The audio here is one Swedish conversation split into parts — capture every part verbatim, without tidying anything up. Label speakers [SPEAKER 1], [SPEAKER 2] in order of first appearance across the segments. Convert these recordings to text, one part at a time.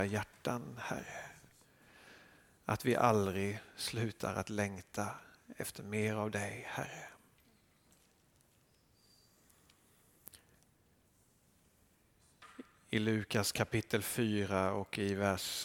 [SPEAKER 1] hjärtan, Herre. Att vi aldrig slutar att längta efter mer av dig, Herre. I Lukas kapitel fyra och i vers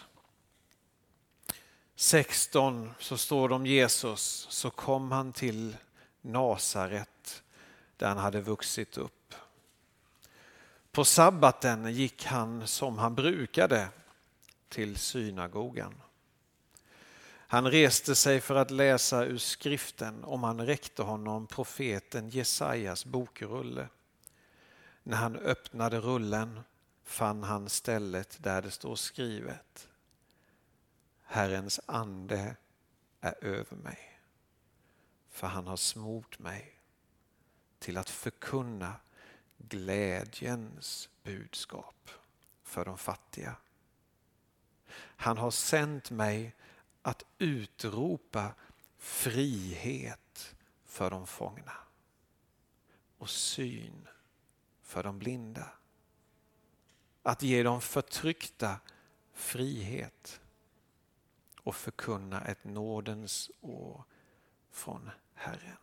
[SPEAKER 1] sexton så står det om Jesus. Så kom han till Nasaret där han hade vuxit upp. På sabbaten gick han som han brukade till synagogan. Han reste sig för att läsa ur skriften och man räckte honom profeten Jesajas bokrulle. När han öppnade rullen fann han stället där det står skrivet: Herrens ande är över mig, för han har smort mig till att förkunna glädjens budskap för de fattiga. Han har sänt mig att utropa frihet för de fångna och syn för de blinda. Att ge de förtryckta frihet och förkunna ett nådens år från Herren.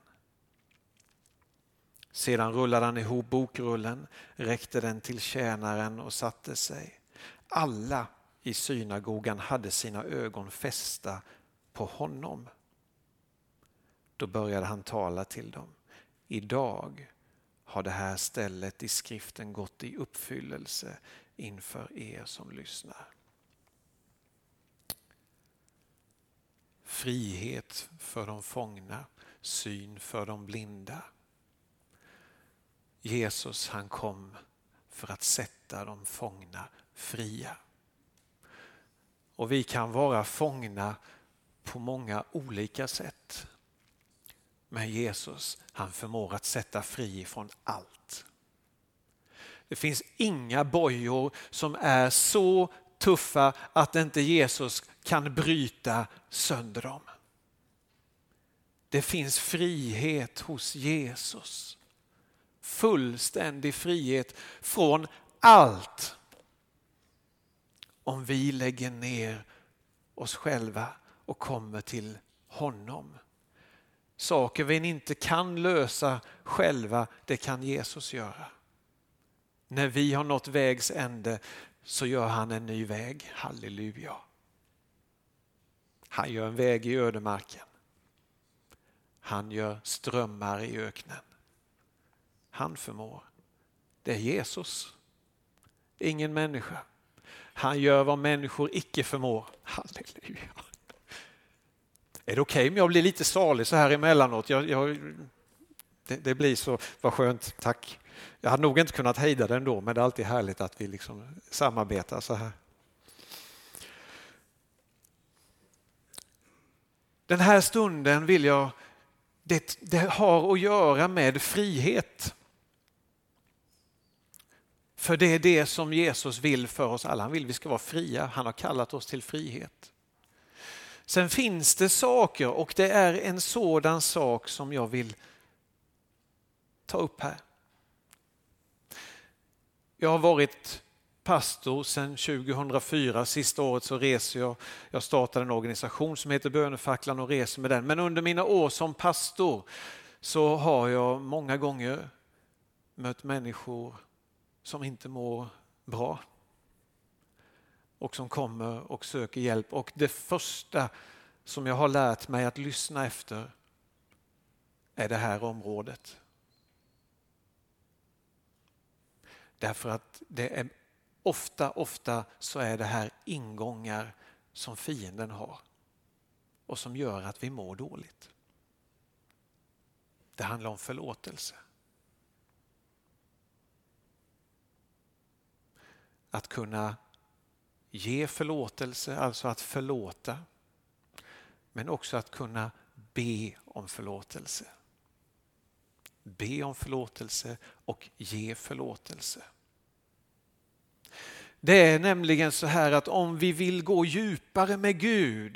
[SPEAKER 1] Sedan rullade han ihop bokrullen, räckte den till tjänaren och satte sig. Alla i synagogan hade sina ögon fästa på honom. Då började han tala till dem. Idag har det här stället i skriften gått i uppfyllelse inför er som lyssnar. Frihet för de fångna, syn för de blinda. Jesus, han kom för att sätta de fångna fria. Och vi kan vara fångna på många olika sätt. Men Jesus, han förmår att sätta fri från allt. Det finns inga bojor som är så tuffa att inte Jesus kan bryta sönder dem. Det finns frihet hos Jesus. Fullständig frihet från allt. Om vi lägger ner oss själva och kommer till honom. Saker vi inte kan lösa själva, det kan Jesus göra. När vi har nått vägs ände så gör han en ny väg. Halleluja. Han gör en väg i ödemarken. Han gör strömmar i öknen. Han förmår. Det är Jesus. Ingen människa. Han gör vad människor icke förmår. Halleluja. Är det okej om jag blir lite salig så här emellanåt? Jag, jag, det, det blir så, vad skönt, tack. Jag hade nog inte kunnat hejda den då, men det är alltid härligt att vi liksom samarbetar så här. Den här stunden vill jag, det, det har att göra med frihet. För det är det som Jesus vill för oss alla. Han vill vi ska vara fria. Han har kallat oss till frihet. Sen finns det saker, och det är en sådan sak som jag vill ta upp här. Jag har varit pastor sedan tjugohundrafyra. Sista året så reser jag. Jag startade en organisation som heter Bönefacklan och reser med den. Men under mina år som pastor så har jag många gånger mött människor som inte mår bra. Och som kommer och söker hjälp. Och det första som jag har lärt mig att lyssna efter är det här området. Därför att det är ofta, ofta så är det här ingångar som fienden har. Och som gör att vi mår dåligt. Det handlar om förlåtelse. Att kunna ge förlåtelse, alltså att förlåta. Men också att kunna be om förlåtelse. Be om förlåtelse och ge förlåtelse. Det är nämligen så här att om vi vill gå djupare med Gud,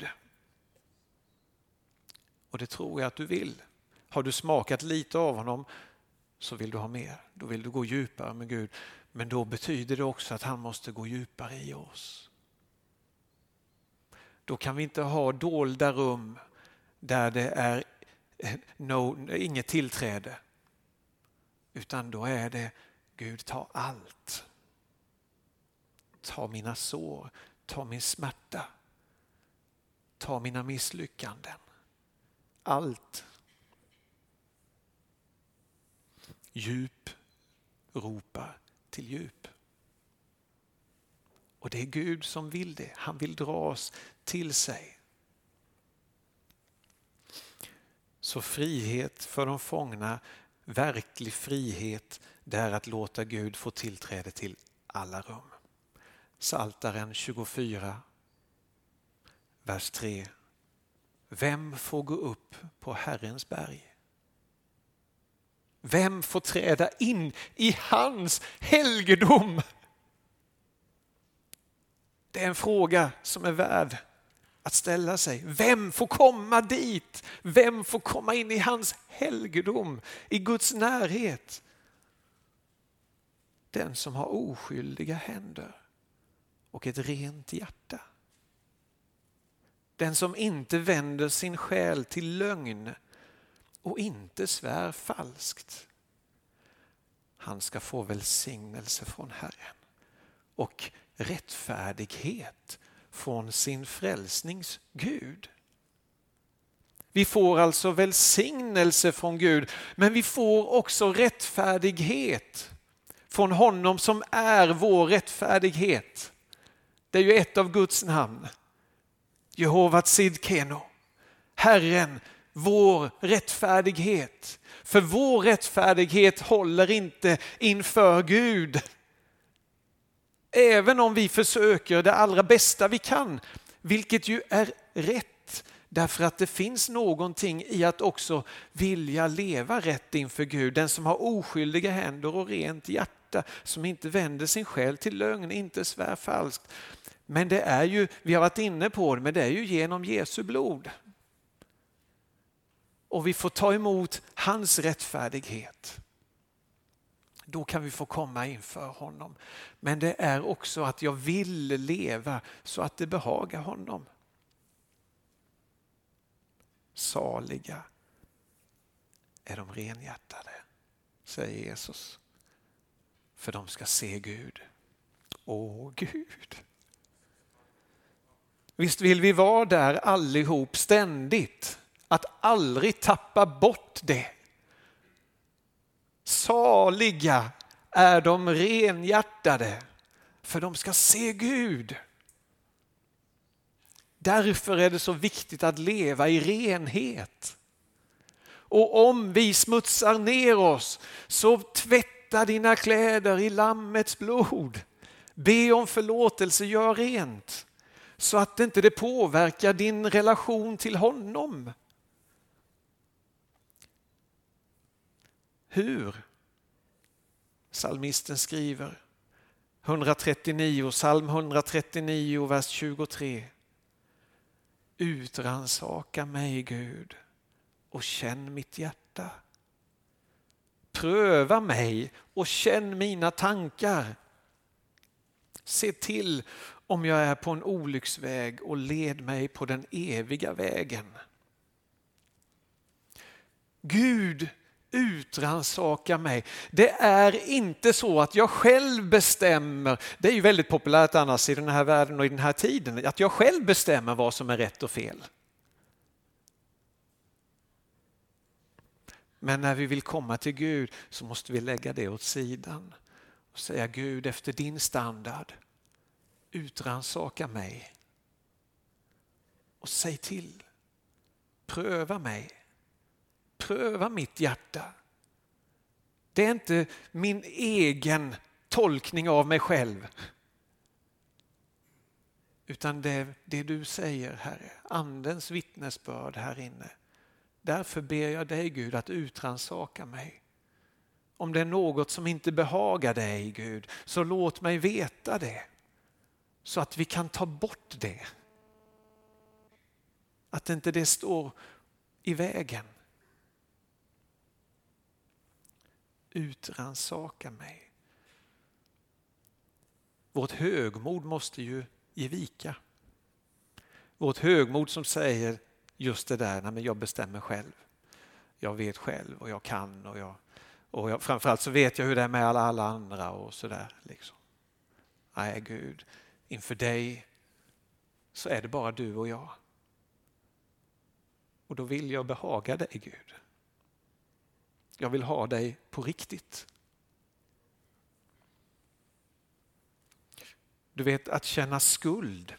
[SPEAKER 1] och det tror jag att du vill. Har du smakat lite av honom så vill du ha mer. Då vill du gå djupare med Gud. Men då betyder det också att han måste gå djupare i oss. då kan vi inte ha dolda rum där det är no, inget tillträde. Utan då är det Gud, ta allt. Ta mina sår, ta min smärta, ta mina misslyckanden. Allt. Djup ropar till djup. Och det är Gud som vill det. Han vill dra oss till sig. Så frihet för de fångna, verklig frihet, det är att låta Gud få tillträde till alla rum. Psaltaren tjugofyra, vers tre. Vem får gå upp på Herrens berg? Vem får träda in i hans helgedom? Det är en fråga som är värd att ställa sig. Vem får komma dit? Vem får komma in i hans helgedom, i Guds närhet? Den som har oskyldiga händer och ett rent hjärta. Den som inte vänder sin själ till lögn och inte svär falskt. Han ska få välsignelse från Herren och rättfärdighet från sin frälsnings Gud. Vi får alltså välsignelse från Gud, men vi får också rättfärdighet från honom som är vår rättfärdighet. Det är ju ett av Guds namn. Jehova Tsidkenu, Herren, vår rättfärdighet. För vår rättfärdighet håller inte inför Gud. Även om vi försöker det allra bästa vi kan, vilket ju är rätt. Därför att det finns någonting i att också vilja leva rätt inför Gud. Den som har oskyldiga händer och rent hjärta, som inte vänder sin själ till lögn, inte svär falskt. Men det är ju, vi har varit inne på det, men det är ju genom Jesu blod. Och vi får ta emot hans rättfärdighet. Då kan vi få komma inför honom. Men det är också att jag vill leva så att det behagar honom. Saliga är de renhjärtade, säger Jesus. För de ska se Gud. Åh Gud. Visst vill vi vara där allihop ständigt. Att aldrig tappa bort det. Saliga är de renhjärtade, för de ska se Gud. Därför är det så viktigt att leva i renhet. Och om vi smutsar ner oss, så tvätta dina kläder i lammets blod. Be om förlåtelse, gör rent. Så att inte det påverkar din relation till honom. Hur? Psalmisten skriver etthundratrettionio, psalm etthundratrettionio, vers tjugotre. Utransaka mig, Gud, och känn mitt hjärta. Pröva mig och känn mina tankar. Se till om jag är på en olycksväg och led mig på den eviga vägen. Gud, utransaka mig. Det är inte så att jag själv bestämmer. Det är ju väldigt populärt annars i den här världen och i den här tiden. Att jag själv bestämmer vad som är rätt och fel. Men när vi vill komma till Gud så måste vi lägga det åt sidan. Och säga Gud, efter din standard, utransaka mig. Och säg till. Pröva mig. Pröva mitt hjärta. Det är inte min egen tolkning av mig själv. Utan det är det du säger, Herre. Andens vittnesbörd här inne. Därför ber jag dig, Gud, att utransaka mig. Om det är något som inte behagar dig, Gud, så låt mig veta det. Så att vi kan ta bort det. Att inte det står i vägen. Utransaka mig. Vårt högmod måste ju ge vika. Vårt högmod som säger just det där, nej men jag bestämmer själv. Jag vet själv och jag kan och jag, och jag, framförallt så vet jag hur det är med alla, alla andra och sådär. Liksom. Nej Gud, inför dig så är det bara du och jag. Och då vill jag behaga dig Gud. Jag vill ha dig på riktigt. Du vet, att känna skuld,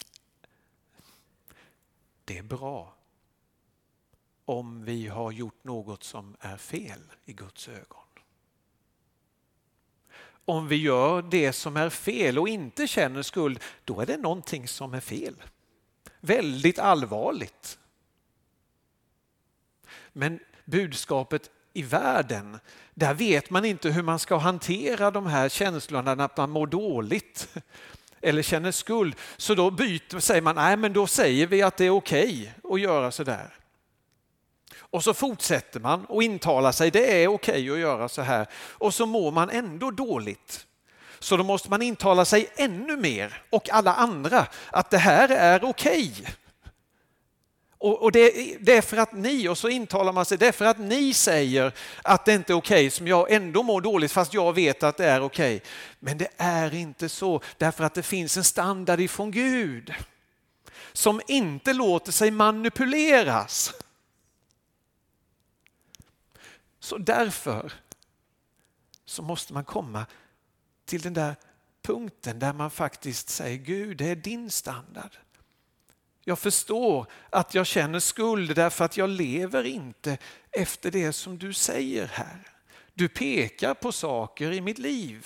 [SPEAKER 1] det är bra om vi har gjort något som är fel i Guds ögon. Om vi gör det som är fel och inte känner skuld, då är det någonting som är fel. Väldigt allvarligt. Men budskapet i världen, där vet man inte hur man ska hantera de här känslorna när man mår dåligt eller känner skuld. Så då byter, säger man, nej men då säger vi att det är okej att göra så där. Och så fortsätter man och intalar sig, det är okej att göra så här. Och så mår man ändå dåligt. Så då måste man intala sig ännu mer och alla andra att det här är okej. Och, och det, det är för att ni, och så intalar man sig, det är för att ni säger att det inte är okej som jag ändå mår dåligt fast jag vet att det är okej. Men det är inte så, därför att det finns en standard ifrån Gud som inte låter sig manipuleras. Så därför så måste man komma till den där punkten där man faktiskt säger, Gud, det är din standard. Jag förstår att jag känner skuld därför att jag lever inte efter det som du säger här. Du pekar på saker i mitt liv.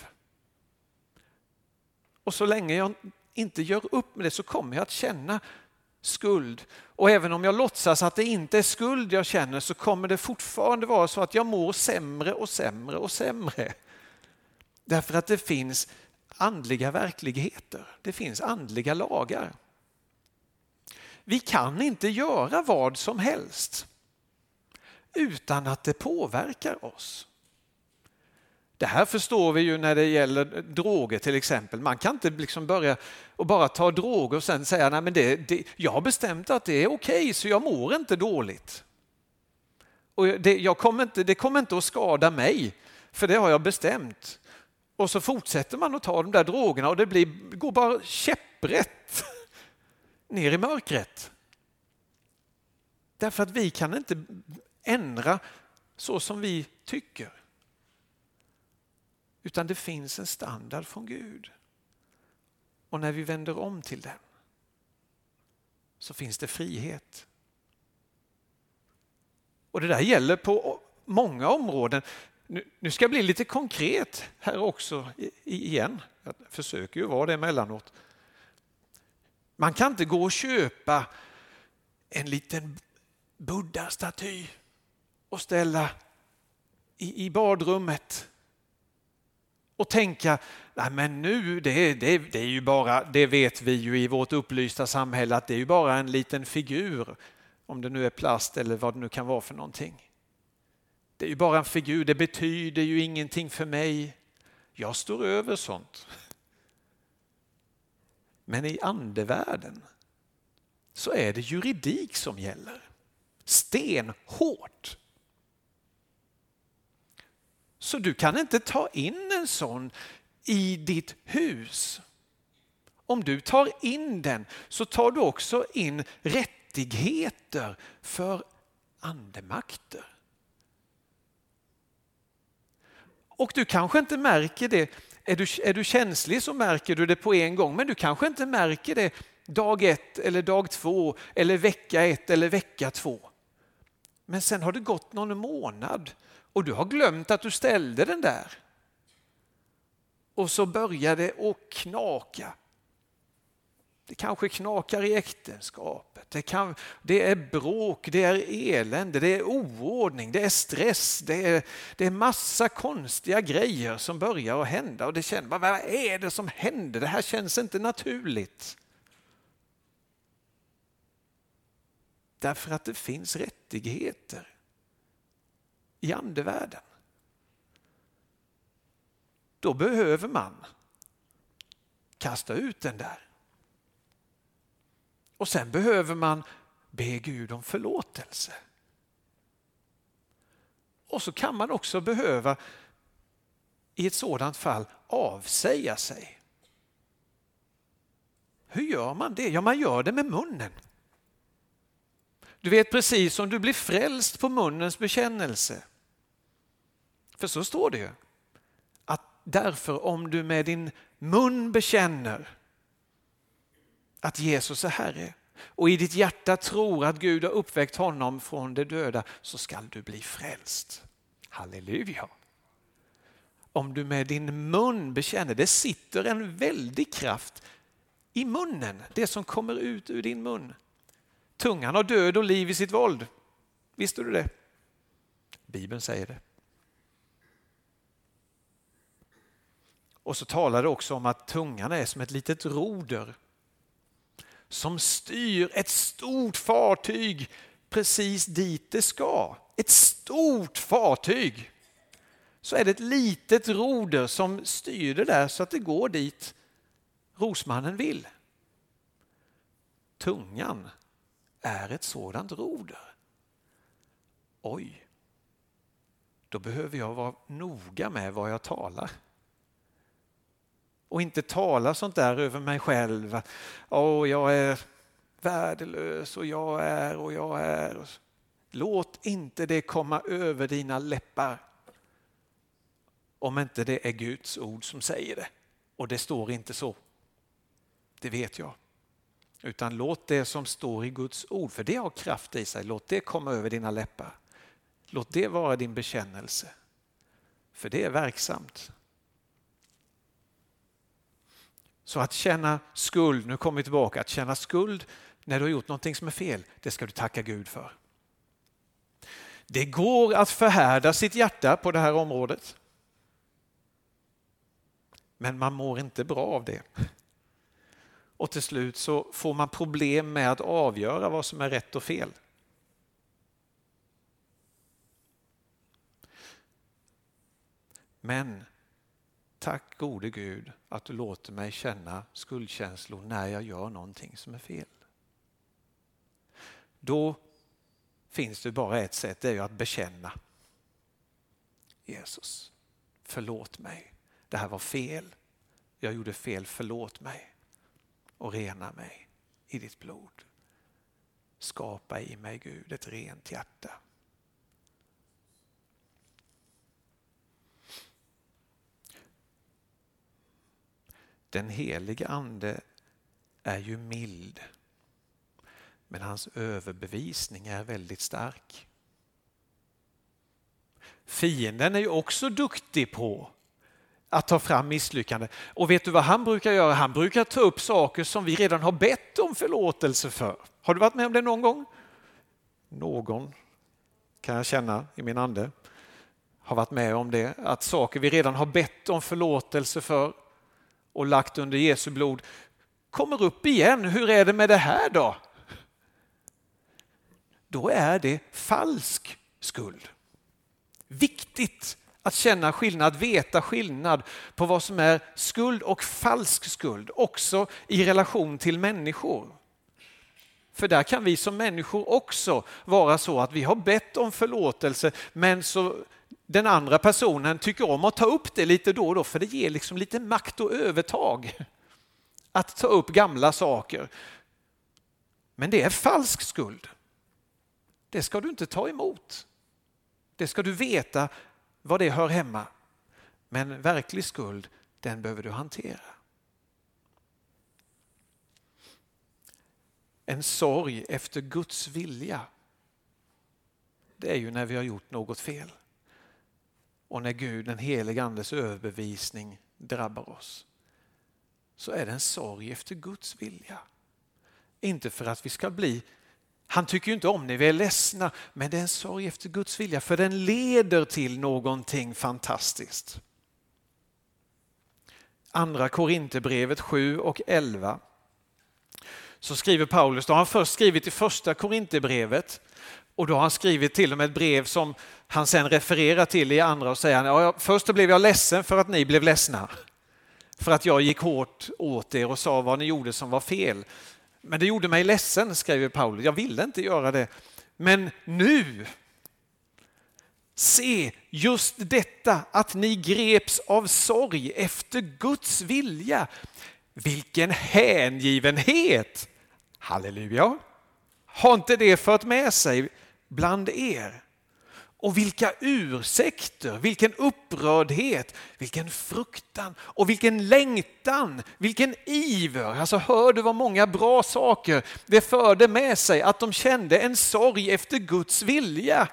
[SPEAKER 1] Och så länge jag inte gör upp med det så kommer jag att känna skuld. Och även om jag låtsas att det inte är skuld jag känner så kommer det fortfarande vara så att jag mår sämre och sämre och sämre. Därför att det finns andliga verkligheter. Det finns andliga lagar. Vi kan inte göra vad som helst utan att det påverkar oss. Det här förstår vi ju när det gäller droger till exempel. Man kan inte liksom börja och bara ta droger och sen säga nej men det, det, jag har bestämt att det är okej så jag mår inte dåligt. Och det, jag kommer inte, det kommer inte att skada mig för det har jag bestämt. Och så fortsätter man att ta de där drogerna och det blir, går bara käpprätt ner i mörkret. Därför att vi kan inte ändra så som vi tycker. Utan det finns en standard från Gud. Och när vi vänder om till den så finns det frihet. Och det där gäller på många områden. Nu, nu ska jag bli lite konkret här också igen. Jag försöker ju vara det emellanåt. Man kan inte gå och köpa en liten Buddha-staty och ställa i, i badrummet och tänka, nej men nu, det, det, det är ju bara, det vet vi ju i vårt upplysta samhälle att det är ju bara en liten figur, om det nu är plast eller vad det nu kan vara för någonting. Det är ju bara en figur, det betyder ju ingenting för mig. Jag står över sånt. Men i andevärlden så är det juridik som gäller. Stenhårt. Så du kan inte ta in en sån i ditt hus. Om du tar in den så tar du också in rättigheter för andemakter. Och du kanske inte märker det. Är du, är du känslig så märker du det på en gång. Men du kanske inte märker det dag ett eller dag två eller vecka ett eller vecka två. Men sen har det gått någon månad och du har glömt att du ställde den där. Och så börjar det att knaka. Det kanske knakar i äktenskapet. Det, kan, det är bråk, det är elände, det är oordning, det är stress. Det är, det är massa konstiga grejer som börjar att hända. Och det känner man, vad är det som händer? Det här känns inte naturligt. Därför att det finns rättigheter i andevärlden. Då behöver man kasta ut den där. Och sen behöver man be Gud om förlåtelse. Och så kan man också behöva i ett sådant fall avsäga sig. Hur gör man det? Ja, man gör det med munnen. Du vet, precis som du blir frälst på munnens bekännelse. För så står det ju. Att därför om du med din mun bekänner att Jesus är Herre och i ditt hjärta tror att Gud har uppväckt honom från de döda, så skall du bli frälst. Halleluja! Om du med din mun bekänner, det sitter en väldig kraft i munnen, det som kommer ut ur din mun. Tungan har död och liv i sitt våld. Visste du det? Bibeln säger det. Och så talar det också om att tungan är som ett litet roder som styr ett stort fartyg precis dit det ska. Ett stort fartyg. Så är det ett litet roder som styr det där så att det går dit rosmannen vill. Tungan är ett sådant roder. Oj, då behöver jag vara noga med vad jag talar. Och inte tala sånt där över mig själv. Åh, jag är värdelös och jag är och jag är. Låt inte det komma över dina läppar. Om inte det är Guds ord som säger det. Och det står inte så. Det vet jag. Utan låt det som står i Guds ord, för det har kraft i sig. Låt det komma över dina läppar. Låt det vara din bekännelse. För det är verksamt. Så att känna skuld, nu kommer vi tillbaka, att känna skuld när du har gjort någonting som är fel, det ska du tacka Gud för. Det går att förhärda sitt hjärta på det här området. Men man mår inte bra av det. Och till slut så får man problem med att avgöra vad som är rätt och fel. Men tack gode Gud att du låter mig känna skuldkänslor när jag gör någonting som är fel. Då finns det bara ett sätt, det är ju att bekänna. Jesus, förlåt mig. Det här var fel. Jag gjorde fel, förlåt mig. Och rena mig i ditt blod. Skapa i mig, Gud, ett rent hjärta. Den helige ande är ju mild, men hans överbevisning är väldigt stark. Fienden är ju också duktig på att ta fram misslyckande. Och vet du vad han brukar göra? Han brukar ta upp saker som vi redan har bett om förlåtelse för. Har du varit med om det någon gång? Någon kan jag känna i min ande har varit med om det. Att saker vi redan har bett om förlåtelse för och lagt under Jesu blod kommer upp igen. Hur är det med det här då? Då är det falsk skuld. Viktigt att känna skillnad, veta skillnad på vad som är skuld och falsk skuld. Också i relation till människor. För där kan vi som människor också vara så att vi har bett om förlåtelse, men så den andra personen tycker om att ta upp det lite då och då, för det ger liksom lite makt och övertag att ta upp gamla saker. Men det är falsk skuld. Det ska du inte ta emot. Det ska du veta vad det hör hemma. Men verklig skuld, den behöver du hantera. En sorg efter Guds vilja, det är ju när vi har gjort något fel. Och när Gud, den helige andes överbevisning, drabbar oss, så är det en sorg efter Guds vilja. Inte för att vi ska bli, han tycker ju inte om när vi är ledsna, men det är en sorg efter Guds vilja, för den leder till någonting fantastiskt. Andra Korinthierbrevet sju och elva. Så skriver Paulus, då har han först skrivit i första Korinthierbrevet, och då har han skrivit till och med ett brev som han sen refererar till i andra och säger, ja, först blev jag ledsen för att ni blev ledsna. För att jag gick hårt åt er och sa vad ni gjorde som var fel. Men det gjorde mig ledsen, skriver Paulus. Jag ville inte göra det. Men nu, se just detta att ni greps av sorg efter Guds vilja. Vilken hängivenhet! Halleluja! Har inte det fört med sig bland er? Och vilka ursäkter, vilken upprördhet, vilken fruktan och vilken längtan, vilken iver. Alltså hör du vad många bra saker det förde med sig, att de kände en sorg efter Guds vilja.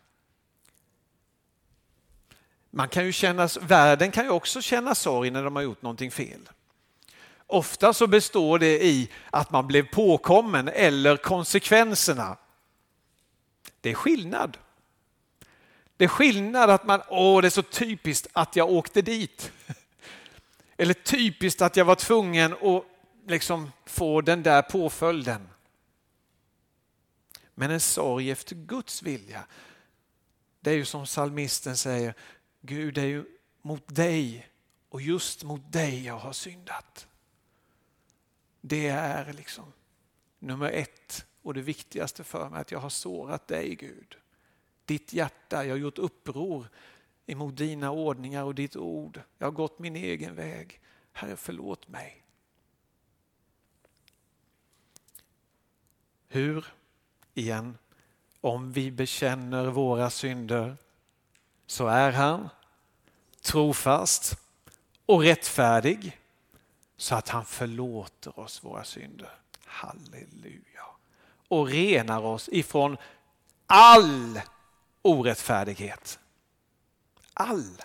[SPEAKER 1] Man kan ju känna, världen kan ju också känna sorg när de har gjort någonting fel. Ofta så består det i att man blev påkommen eller konsekvenserna. Det är skillnad. Det är skillnad att man, åh det är så typiskt att jag åkte dit. Eller typiskt att jag var tvungen att liksom få den där påföljden. Men en sorg efter Guds vilja. Det är ju som psalmisten säger, Gud, det är ju mot dig och just mot dig jag har syndat. Det är liksom nummer ett och det viktigaste för mig, att jag har sårat dig, Gud. Ditt hjärta, jag har gjort uppror emot dina ordningar och ditt ord. Jag har gått min egen väg. Herre, förlåt mig. Hur? Igen. Om vi bekänner våra synder så är han trofast och rättfärdig så att han förlåter oss våra synder. Halleluja. Och renar oss ifrån all orättfärdighet. All.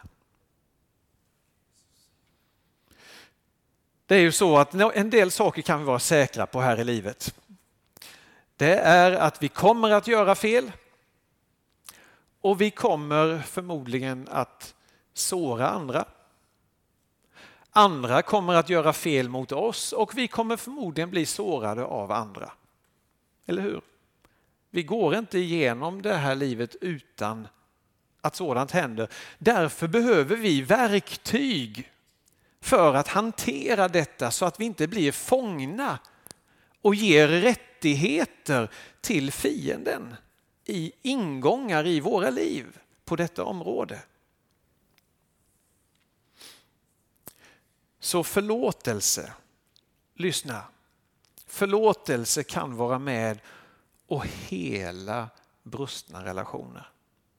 [SPEAKER 1] Det är ju så att en del saker kan vi vara säkra på här i livet. Det är att vi kommer att göra fel. Och vi kommer förmodligen att såra andra. Andra kommer att göra fel mot oss och vi kommer förmodligen bli sårade av andra. Eller hur? Vi går inte igenom det här livet utan att sådant händer. Därför behöver vi verktyg för att hantera detta så att vi inte blir fångna och ger rättigheter till fienden i ingångar i våra liv på detta område. Så förlåtelse, lyssna, förlåtelse kan vara med och hela brustna relationer.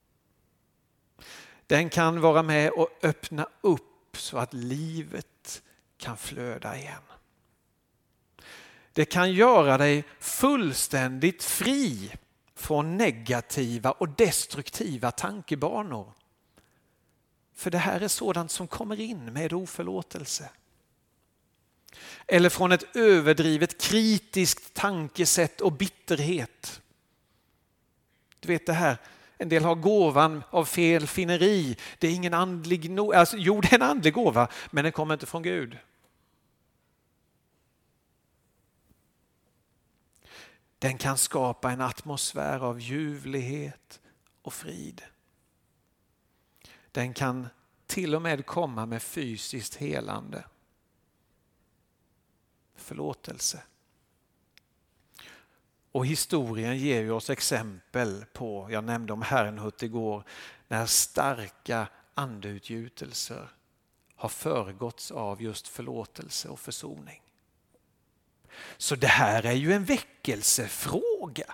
[SPEAKER 1] Den kan vara med och öppna upp så att livet kan flöda igen. Det kan göra dig fullständigt fri från negativa och destruktiva tankebanor. För det här är sådant som kommer in med oförlåtelse. Eller från ett överdrivet kritiskt tankesätt och bitterhet. Du vet det här, en del har gåvan av felfinneri. Det är ingen andlig, no- alltså, jo det är en andlig gåva, men den kommer inte från Gud. Den kan skapa en atmosfär av ljuvlighet och frid. Den kan till och med komma med fysiskt helande. Förlåtelse. Och historien ger ju oss exempel på, jag nämnde om Herrnhut igår, när starka andeutgjutelser har föregåtts av just förlåtelse och försoning. Så det här är ju en väckelsefråga.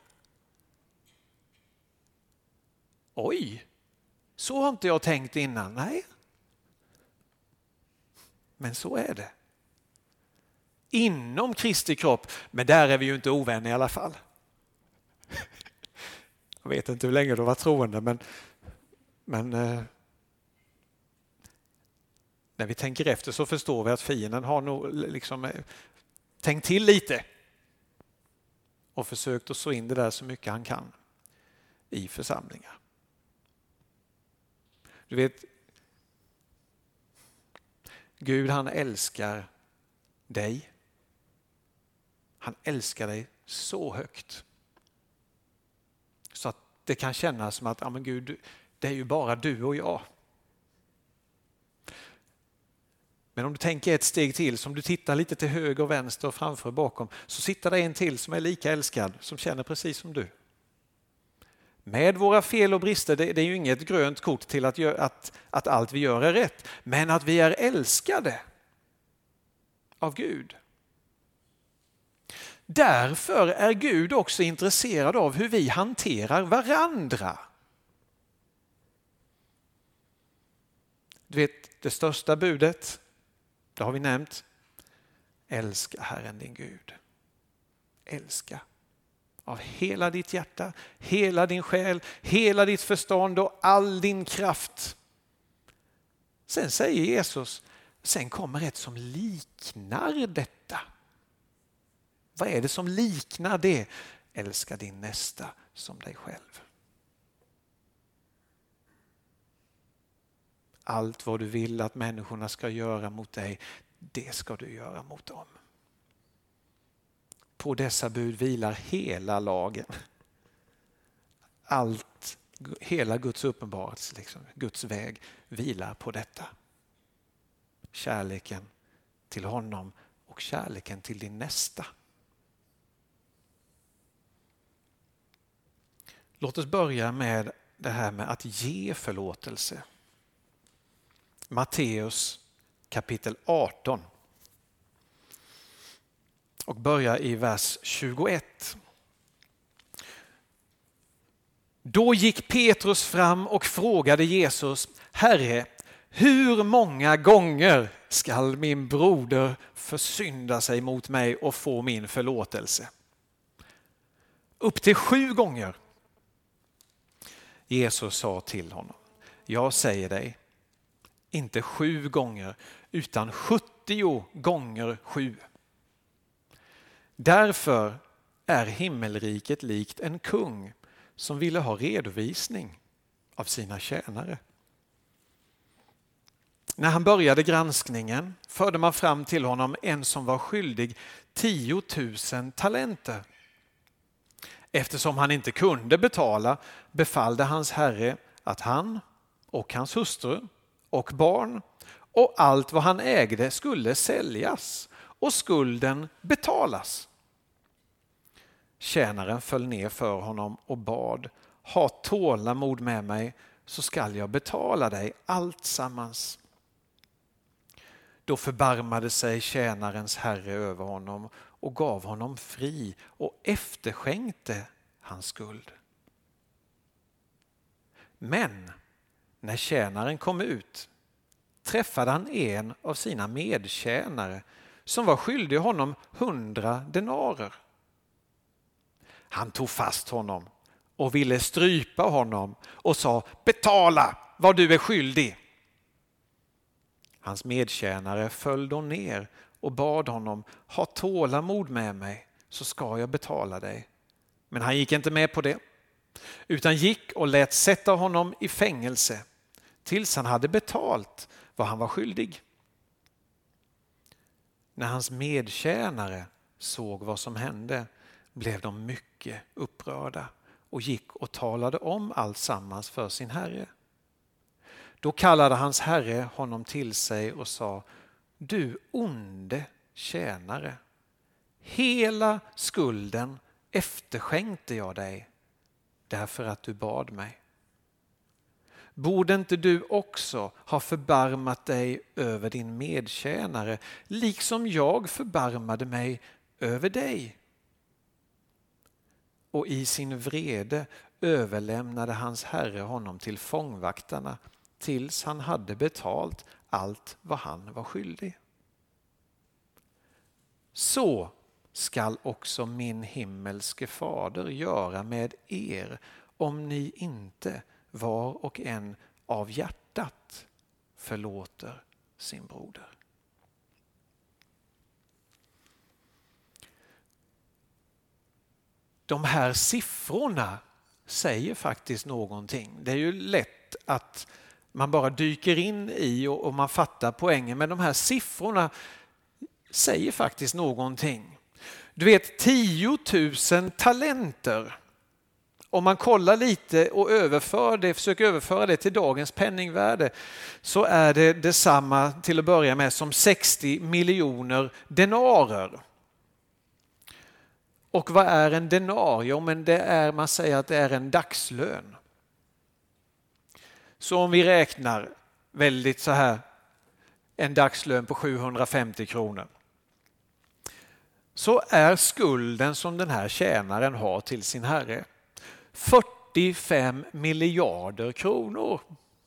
[SPEAKER 1] Oj, så har inte jag tänkt innan. Nej. Men så är det. Inom Kristi kropp, men där är vi ju inte ovänner i alla fall. Jag vet inte hur länge du var troende, men, men eh, när vi tänker efter så förstår vi att fienden har nog liksom eh, tänkt till lite och försökt att så in det där så mycket han kan i församlingar. Du vet, Gud han älskar dig. Han älskar dig så högt. Så att det kan kännas som att ja, men Gud, det är ju bara du och jag. Men om du tänker ett steg till, som du tittar lite till höger och vänster och framför och bakom, så sitter det en till som är lika älskad, som känner precis som du. Med våra fel och brister, det, det är ju inget grönt kort till att, gör, att, att allt vi gör är rätt, men att vi är älskade av Gud. Därför är Gud också intresserad av hur vi hanterar varandra. Du vet, det största budet, det har vi nämnt. Älska Herren din Gud. Älska. Av hela ditt hjärta, hela din själ, hela ditt förstånd och all din kraft. Sen säger Jesus, sen kommer ett som liknar detta. Vad är det som liknar det? Älska din nästa som dig själv. Allt vad du vill att människorna ska göra mot dig, det ska du göra mot dem. På dessa bud vilar hela lagen. Allt, hela Guds uppenbarelse, liksom, Guds väg vilar på detta. Kärleken till honom och kärleken till din nästa. Låt oss börja med det här med att ge förlåtelse. Matteus kapitel arton. Och börja i vers tjugoett. Då gick Petrus fram och frågade Jesus, Herre, hur många gånger skall min broder försynda sig mot mig och få min förlåtelse? Upp till sju gånger. Jesus sa till honom, jag säger dig, inte sju gånger utan sjuttio gånger sju. Därför är himmelriket likt en kung som ville ha redovisning av sina tjänare. När han började granskningen förde man fram till honom en som var skyldig tiotusen talenter. Eftersom han inte kunde betala befallde hans herre att han och hans hustru och barn och allt vad han ägde skulle säljas och skulden betalas. Tjänaren föll ner för honom och bad, ha tålamod med mig så skall jag betala dig allt sammans. Då förbarmade sig tjänarens herre över honom och gav honom fri och efterskänkte hans skuld. Men när tjänaren kom ut träffade han en av sina medtjänare som var skyldig honom hundra denarer. Han tog fast honom och ville strypa honom och sa, betala vad du är skyldig. Hans medtjänare föll då ner och bad honom, ha tålamod med mig så ska jag betala dig. Men han gick inte med på det, utan gick och lät sätta honom i fängelse tills han hade betalt vad han var skyldig. När hans medtjänare såg vad som hände blev de mycket upprörda och gick och talade om allt sammans för sin herre. Då kallade hans herre honom till sig och sa, du onde tjänare, hela skulden efterskänkte jag dig därför att du bad mig. Borde inte du också ha förbarmat dig över din medtjänare, liksom jag förbarmade mig över dig? Och i sin vrede överlämnade hans herre honom till fångvaktarna tills han hade betalt allt vad han var skyldig. Så skall också min himmelske fader göra med er om ni inte var och en av hjärtat förlåter sin broder. De här siffrorna säger faktiskt någonting. Det är ju lätt att man bara dyker in i och man fattar poängen, men de här siffrorna säger faktiskt någonting. Du vet, tiotusen talenter. Om man kollar lite och överför det, försöker överföra det till dagens penningvärde, så är det detsamma till att börja med som sextio miljoner denarer. Och vad är en denar? Jo, men det är, man säger att det är en dagslön. Så om vi räknar väldigt så här, en dagslön på sjuhundrafemtio kronor, så är skulden som den här tjänaren har till sin herre fyrtiofem miljarder kronor.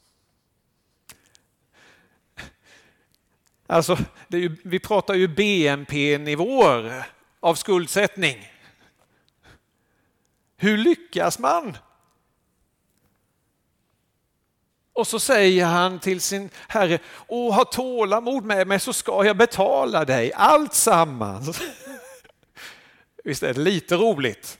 [SPEAKER 1] Alltså, det är ju, vi pratar ju B N P-nivåer av skuldsättning. Hur lyckas man? Och så säger han till sin herre: åh, ha tålamod med mig så ska jag betala dig allt sammans. Visst är det lite roligt?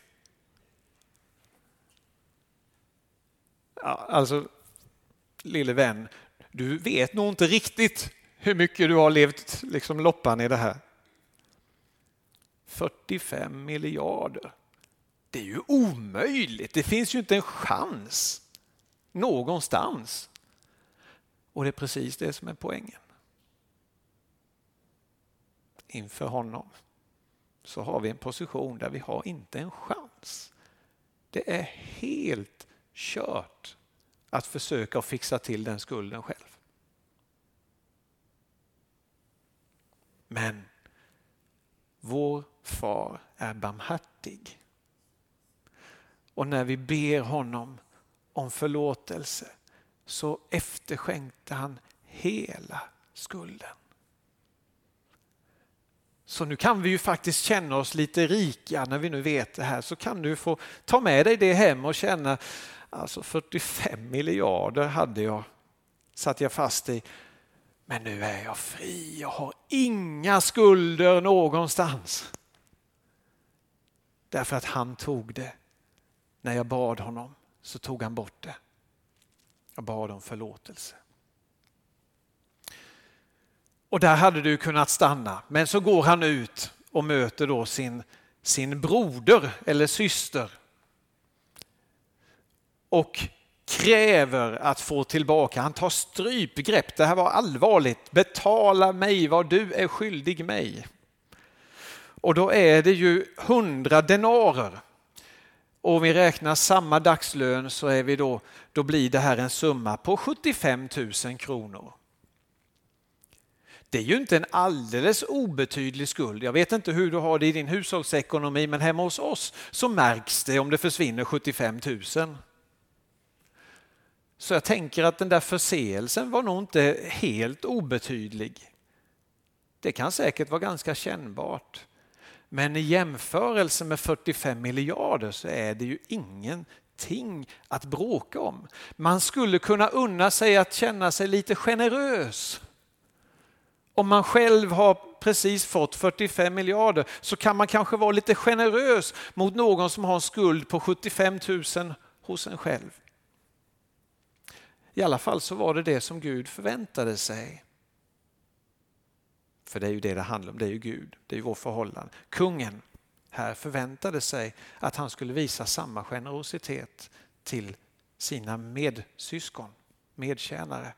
[SPEAKER 1] Ja, alltså, lille vän, du vet nog inte riktigt hur mycket du har levt liksom loppan i det här. fyrtiofem miljarder. Det är ju omöjligt. Det finns ju inte en chans någonstans. Och det är precis det som är poängen. Inför honom så har vi en position där vi har inte en chans. Det är helt kört att försöka fixa till den skulden själv. Men vår far är barmhärtig. Och när vi ber honom om förlåtelse så efterskänkte han hela skulden. Så nu kan vi ju faktiskt känna oss lite rika när vi nu vet det här. Så kan du få ta med dig det hem och känna, alltså fyrtiofem miljarder hade jag, satt jag fast i. Men nu är jag fri, jag har inga skulder någonstans. Därför att han tog det. När jag bad honom så tog han bort det. Jag bad om förlåtelse. Och där hade du kunnat stanna. Men så går han ut och möter då sin, sin broder eller syster. Och kräver att få tillbaka. Han tar strypgrepp. Det här var allvarligt. Betala mig vad du är skyldig mig. Och då är det ju hundra denarer. Och om vi räknar samma dagslön så är vi då, då blir det här en summa på sjuttiofem tusen kronor. Det är ju inte en alldeles obetydlig skuld. Jag vet inte hur du har det i din hushållsekonomi, men hemma hos oss så märks det om det försvinner sjuttiofem tusen. Så jag tänker att den där förseelsen var nog inte helt obetydlig. Det kan säkert vara ganska kännbart. Men i jämförelse med fyrtiofem miljarder så är det ju ingenting att bråka om. Man skulle kunna unna sig att känna sig lite generös. Om man själv har precis fått fyrtiofem miljarder så kan man kanske vara lite generös mot någon som har en skuld på sjuttiofem tusen hos en själv. I alla fall så var det det som Gud förväntade sig. För det är ju det det handlar om, det är ju Gud, det är ju vår förhållande. Kungen här förväntade sig att han skulle visa samma generositet till sina medsyskon, medtjänare.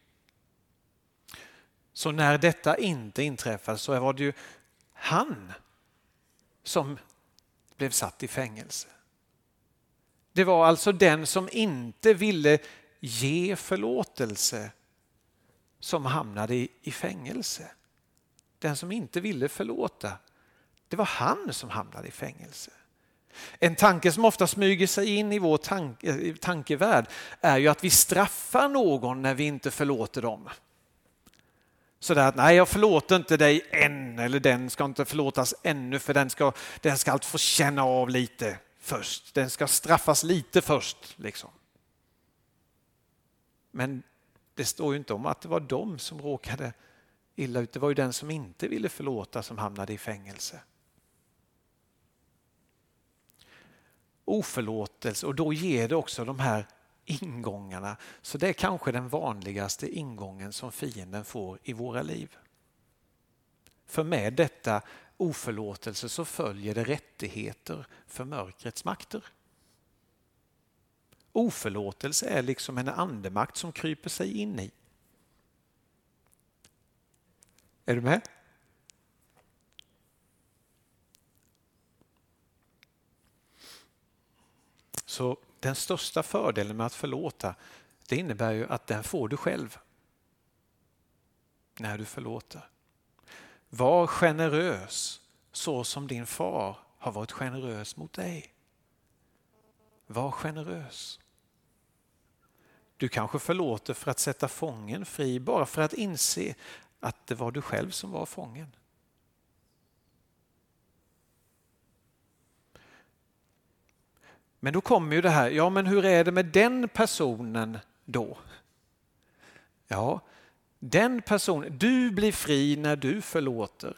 [SPEAKER 1] Så när detta inte inträffade så var det ju han som blev satt i fängelse. Det var alltså den som inte ville ge förlåtelse som hamnade i, i fängelse. Den som inte ville förlåta, det var han som hamnade i fängelse. En tanke som ofta smyger sig in i vår tanke, tankevärld är ju att vi straffar någon när vi inte förlåter dem. Så där att nej, jag förlåter inte dig än, eller den ska inte förlåtas ännu för den ska, den ska allt få känna av lite först. Den ska straffas lite först liksom. Men det står ju inte om att det var de som råkade illa ut. Det var ju den som inte ville förlåta som hamnade i fängelse. Oförlåtelse, och då ger det också de här ingångarna. Så det är kanske den vanligaste ingången som fienden får i våra liv. För med detta oförlåtelse så följer det rättigheter för mörkrets makter. Oförlåtelse är liksom en andemakt som kryper sig in i. Är du med? Så den största fördelen med att förlåta, det innebär ju att den får du själv när du förlåter. Var generös så som din far har varit generös mot dig. Var generös. Du kanske förlåter för att sätta fången fri, bara för att inse att det var du själv som var fången. Men då kommer ju det här, ja men hur är det med den personen då? Ja, den personen, du blir fri när du förlåter.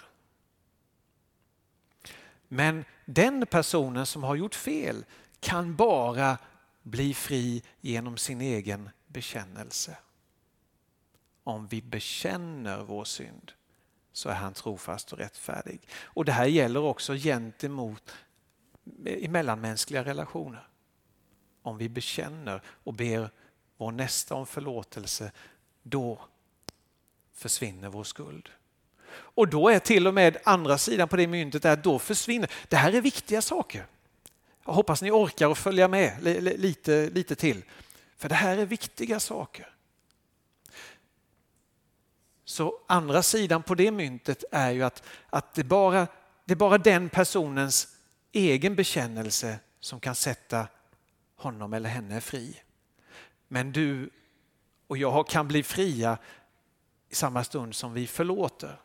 [SPEAKER 1] Men den personen som har gjort fel kan bara bli fri genom sin egen bekännelse. Om vi bekänner vår synd så är han trofast och rättfärdig. Och det här gäller också gentemot i mellanmänskliga relationer. Om vi bekänner och ber vår nästa om förlåtelse, då försvinner vår skuld. Och då är till och med andra sidan på det myntet att då försvinner. Det här är viktiga saker. Jag hoppas ni orkar att följa med lite, lite till. För det här är viktiga saker. Så andra sidan på det myntet är ju att, att det, bara, det är bara den personens egen bekännelse som kan sätta honom eller henne fri. Men du och jag kan bli fria i samma stund som vi förlåter.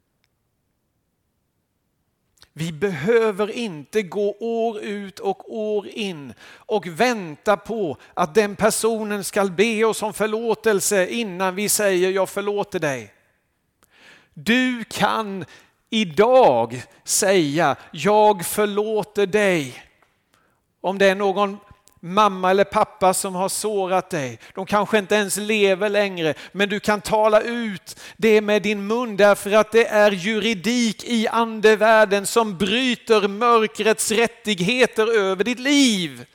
[SPEAKER 1] Vi behöver inte gå år ut och år in och vänta på att den personen ska be oss om förlåtelse innan vi säger jag förlåter dig. Du kan idag säga jag förlåter dig. Om det är någon mamma eller pappa som har sårat dig. De kanske inte ens lever längre, men du kan tala ut det med din mun därför att det är juridik i andevärlden som bryter mörkrets rättigheter över ditt liv.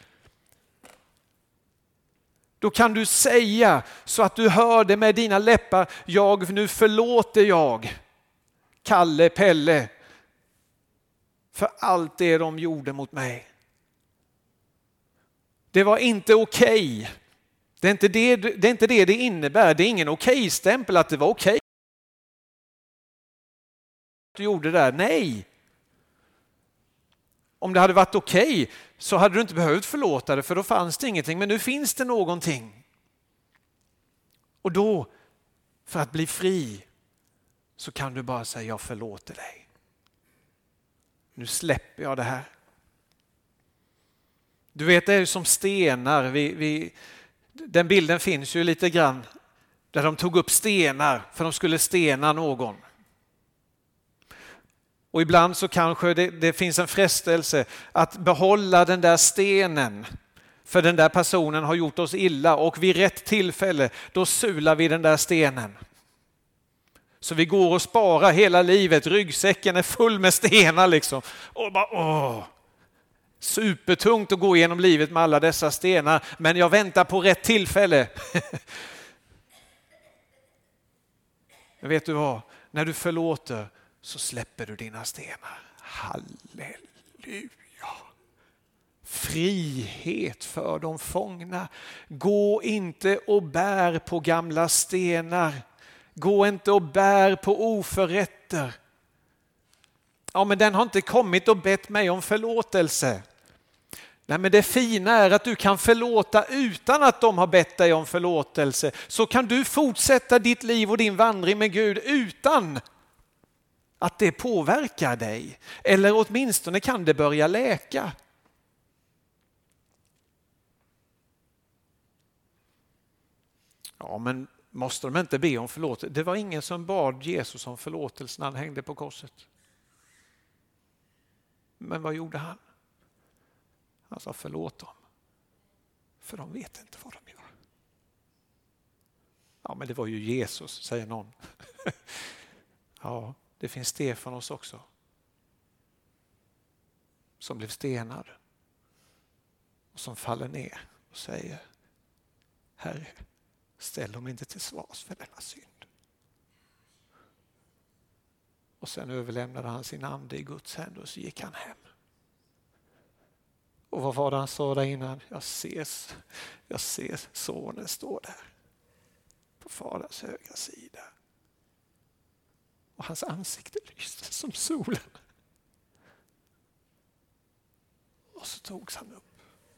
[SPEAKER 1] Då kan du säga så att du hör det med dina läppar, jag nu förlåter jag Kalle, Pelle för allt det de gjorde mot mig. Det var inte okej. Okay. Det är inte det, det är inte det det innebär. Det är ingen okej-stämpel att det var okej. Okay. Du gjorde det där. Nej. Om det hade varit okej okay, så hade du inte behövt förlåta det för då fanns det ingenting. Men nu finns det någonting. Och då, för att bli fri, så kan du bara säga jag förlåter dig. Nu släpper jag det här. Du vet, det är ju som stenar. Vi, vi, den bilden finns ju lite grann där de tog upp stenar för de skulle stena någon. Och ibland så kanske det, det finns en frestelse att behålla den där stenen för den där personen har gjort oss illa och vid rätt tillfälle då sular vi den där stenen. Så vi går och sparar hela livet. Ryggsäcken är full med stenar liksom. Och bara åh. Supertungt att gå igenom livet med alla dessa stenar, men jag väntar på rätt tillfälle. Men vet du vad? När du förlåter så släpper du dina stenar. Halleluja. Frihet för de fångna. Gå inte och bär på gamla stenar. Gå inte och bär på oförrätter. Ja, men den har inte kommit och bett mig om förlåtelse. Nej, men det fina är att du kan förlåta utan att de har bett dig om förlåtelse. Så kan du fortsätta ditt liv och din vandring med Gud utan att det påverkar dig. Eller åtminstone kan det börja läka. Ja, men måste de inte be om förlåtelse? Det var ingen som bad Jesus om förlåtelse när han hängde på korset. Men vad gjorde han? Han sa förlåt dem. För de vet inte vad de gör. Ja, men det var ju Jesus, säger någon. Ja, det finns Stefanos också. Som blev stenad. Och som faller ner. Och och säger: Herre, ställ dem inte till svars för denna synd. Och sen överlämnade han sin ande i Guds händer och så gick han hem. Och vad var det han sa där innan? Jag ser, jag ser sonen stå där på faderns högra sida. Och hans ansikte lyste som solen. Och så togs han upp.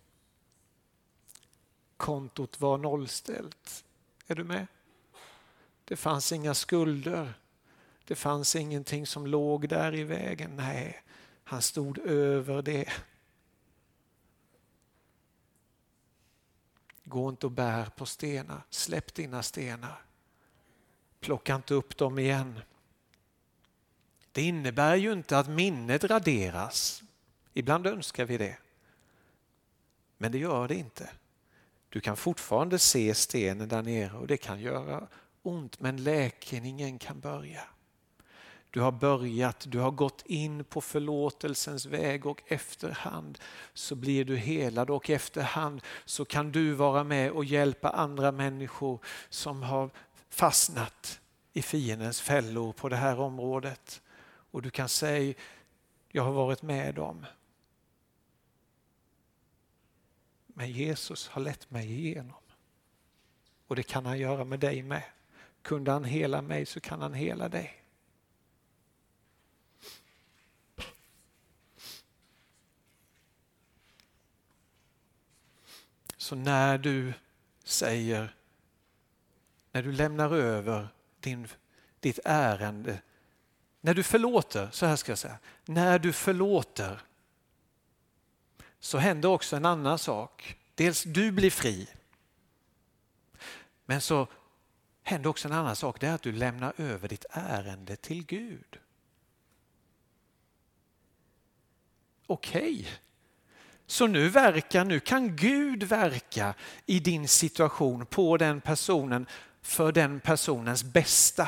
[SPEAKER 1] Kontot var nollställt. Är du med? Det fanns inga skulder. Det fanns ingenting som låg där i vägen. Nej, han stod över det. Gå inte och bär på stenar. Släpp dina stenar. Plocka inte upp dem igen. Det innebär ju inte att minnet raderas. Ibland önskar vi det. Men det gör det inte. Du kan fortfarande se stenen där nere och det kan göra ont, men läkningen kan börja. Du har börjat, du har gått in på förlåtelsens väg och efterhand så blir du helad och efterhand så kan du vara med och hjälpa andra människor som har fastnat i fiendens fällor på det här området. Och du kan säga: jag har varit med dem. Men Jesus har lett mig igenom. Och det kan han göra med dig med. Kunde han hela mig så kan han hela dig. Så när du säger, när du lämnar över din, ditt ärende, när du förlåter, så här ska jag säga, när du förlåter så händer också en annan sak. Dels du blir fri, men så händer också en annan sak, det är att du lämnar över ditt ärende till Gud. Okej. Okay. Så nu verkar, nu kan Gud verka i din situation på den personen för den personens bästa.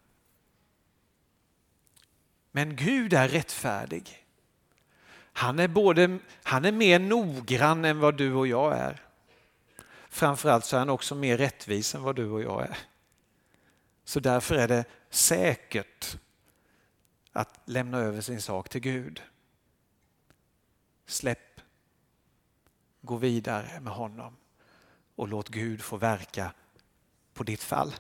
[SPEAKER 1] Men Gud är rättfärdig. Han är, både, han är mer noggrann än vad du och jag är. Framförallt så är han också mer rättvis än vad du och jag är. Så därför är det säkert att lämna över sin sak till Gud. Släpp. Gå vidare med honom och låt Gud få verka på ditt fall.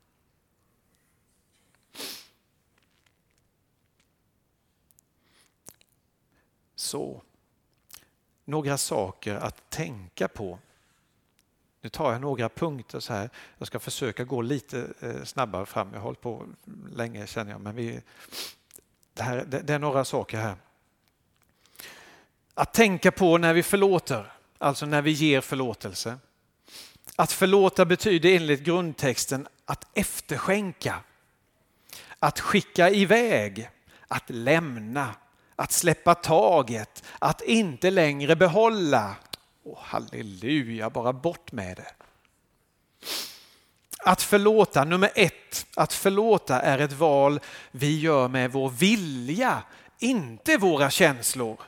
[SPEAKER 1] Så, några saker att tänka på. Nu tar jag några punkter så här. Jag ska försöka gå lite snabbare fram. Jag har hållit på länge känner jag, men vi, det, här, det, det är några saker här. Att tänka på när vi förlåter. Alltså när vi ger förlåtelse. Att förlåta betyder enligt grundtexten att efterskänka. Att skicka iväg. Att lämna. Att släppa taget. Att inte längre behålla. Åh, halleluja, bara bort med det. Att förlåta, nummer ett. Att förlåta är ett val vi gör med vår vilja. Inte våra känslor.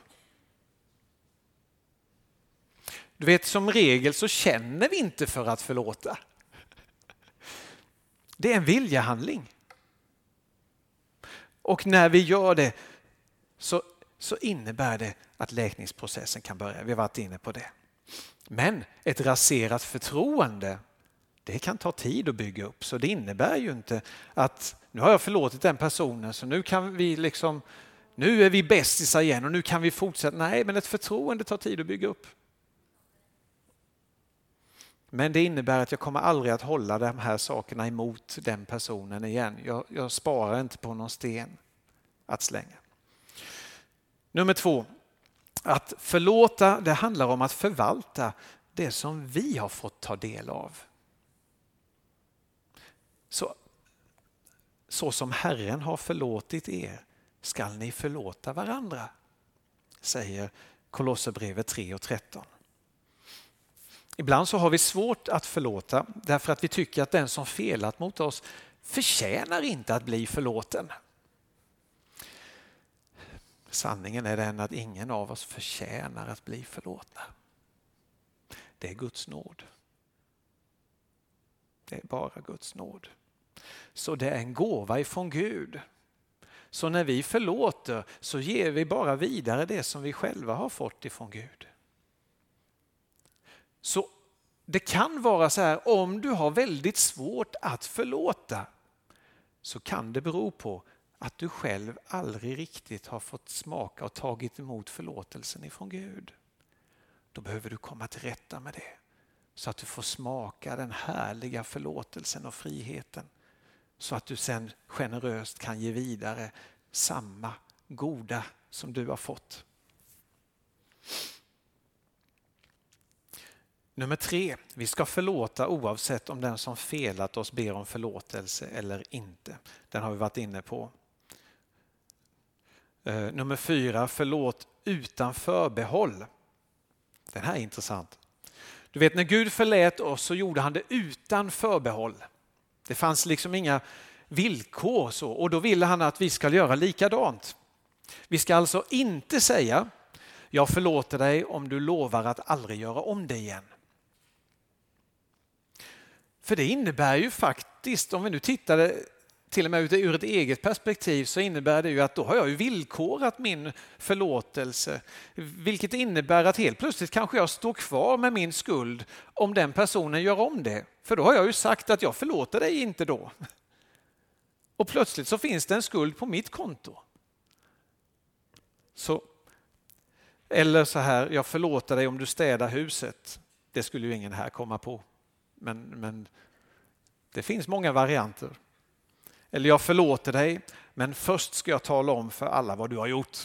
[SPEAKER 1] Du vet, som regel så känner vi inte för att förlåta. Det är en viljehandling. Och när vi gör det så, så innebär det att läkningsprocessen kan börja. Vi har varit inne på det. Men ett raserat förtroende, det kan ta tid att bygga upp. Så det innebär ju inte att nu har jag förlåtit den personen så nu kan vi liksom, nu är vi bästisar igen och nu kan vi fortsätta. Nej, men ett förtroende tar tid att bygga upp. Men det innebär att jag kommer aldrig att hålla de här sakerna emot den personen igen. Jag, jag sparar inte på någon sten att slänga. Nummer två. Att förlåta, det handlar om att förvalta det som vi har fått ta del av. Så, så som Herren har förlåtit er ska ni förlåta varandra, säger Kolosserbrevet tre och tretton. Ibland så har vi svårt att förlåta därför att vi tycker att den som felat mot oss förtjänar inte att bli förlåten. Sanningen är den att ingen av oss förtjänar att bli förlåtna. Det är Guds nåd. Det är bara Guds nåd. Så det är en gåva ifrån Gud. Så när vi förlåter så ger vi bara vidare det som vi själva har fått ifrån Gud. Så det kan vara så här, om du har väldigt svårt att förlåta så kan det bero på att du själv aldrig riktigt har fått smaka och tagit emot förlåtelsen ifrån Gud. Då behöver du komma till rätta med det. Så att du får smaka den härliga förlåtelsen och friheten. Så att du sen generöst kan ge vidare samma goda som du har fått. Nummer tre, vi ska förlåta oavsett om den som felat oss ber om förlåtelse eller inte. Den har vi varit inne på. Uh, nummer fyra, förlåt utan förbehåll. Den här är intressant. Du vet, när Gud förlät oss så gjorde han det utan förbehåll. Det fanns liksom inga villkor så, och då ville han att vi ska göra likadant. Vi ska alltså inte säga, jag förlåter dig om du lovar att aldrig göra om det igen. För det innebär ju faktiskt, om vi nu tittar till och med ur ett eget perspektiv, så innebär det ju att då har jag ju villkorat min förlåtelse. Vilket innebär att helt plötsligt kanske jag står kvar med min skuld om den personen gör om det. För då har jag ju sagt att jag förlåter dig inte då. Och plötsligt så finns det en skuld på mitt konto. Så, eller så här, jag förlåter dig om du städar huset. Det skulle ju ingen här komma på. Men, men det finns många varianter. Eller jag förlåter dig, men först ska jag tala om för alla vad du har gjort.